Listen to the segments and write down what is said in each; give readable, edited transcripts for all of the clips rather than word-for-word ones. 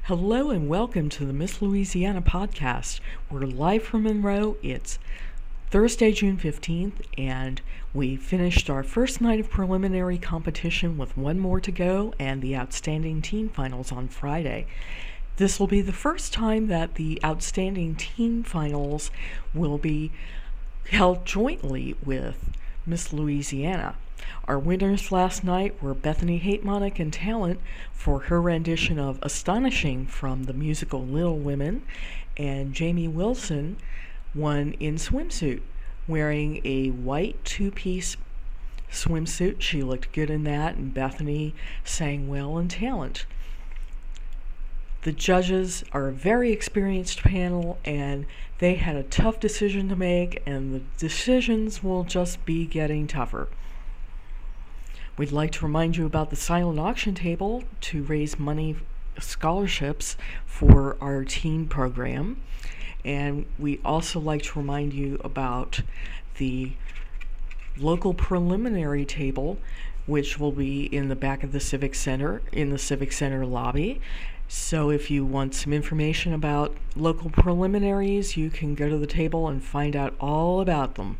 Hello and welcome to the Miss Louisiana podcast. We're live from Monroe. It's Thursday, June 15th, and we finished our first night of preliminary competition with one more to go and the Outstanding Teen Finals on Friday. This will be the first time that the Outstanding Teen Finals will be held jointly with Miss Louisiana. Our winners last night were Bethany Hatemonic in talent for her rendition of Astonishing from the musical Little Women, and Jamie Wilson won in swimsuit, wearing a white two-piece swimsuit. She looked good in that, and Bethany sang well in talent. The judges are a very experienced panel, and they had a tough decision to make, and the decisions will just be getting tougher. We'd like to remind you about the silent auction table to raise money scholarships for our teen program. And we also like to remind you about the local preliminary table, which will be in the back of the Civic Center, in the Civic Center lobby. So if you want some information about local preliminaries, you can go to the table and find out all about them.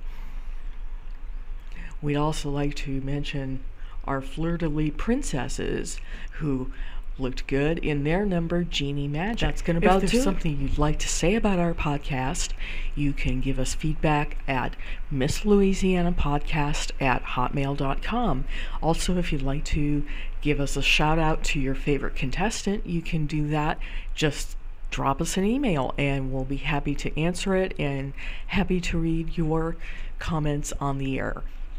We'd also like to mention our fleur-de-lis princesses who looked good in their number, Genie Magic. That's going to about do it. If there's something you'd like to say about our podcast, you can give us feedback at misslouisianapodcast@hotmail.com. Also, if you'd like to give us a shout out to your favorite contestant, you can do that. Just drop us an email and we'll be happy to answer it and happy to read your comments on the air.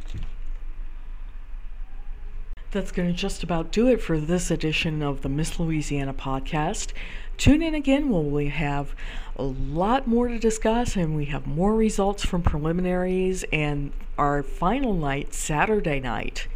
That's going to just about do it for this edition of the Miss Louisiana podcast. Tune in again when we have a lot more to discuss and we have more results from preliminaries and our final night, Saturday night.